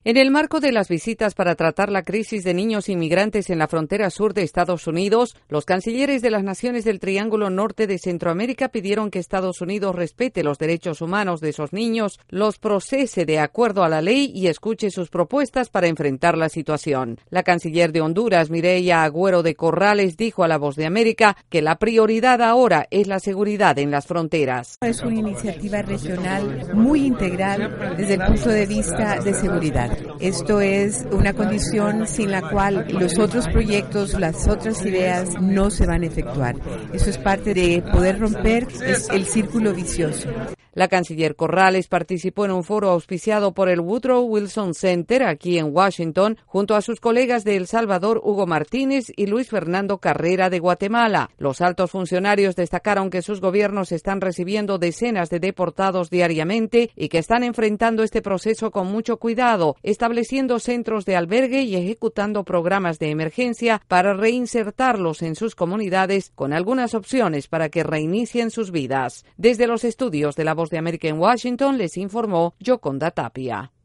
En el marco de las visitas para tratar la crisis de niños inmigrantes en la frontera sur de Estados Unidos, los cancilleres de las naciones del Triángulo Norte de Centroamérica pidieron que Estados Unidos respete los derechos humanos de esos niños, los procese de acuerdo a la ley y escuche sus propuestas para enfrentar la situación. La canciller de Honduras, Mireya Agüero de Corrales, dijo a La Voz de América que la prioridad ahora es la seguridad en las fronteras. Es una iniciativa regional muy integral desde el punto de vista de seguridad. Esto es una condición sin la cual los otros proyectos, las otras ideas no se van a efectuar. Eso es parte de poder romper el círculo vicioso. La canciller Corrales participó en un foro auspiciado por el Woodrow Wilson Center aquí en Washington, junto a sus colegas de El Salvador, Hugo Martínez, y Luis Fernando Carrera de Guatemala. Los altos funcionarios destacaron que sus gobiernos están recibiendo decenas de deportados diariamente y que están enfrentando este proceso con mucho cuidado, estableciendo centros de albergue y ejecutando programas de emergencia para reinsertarlos en sus comunidades, con algunas opciones para que reinicien sus vidas. Desde los estudios de La Voz de América en Washington, les informó Yoconda Tapia.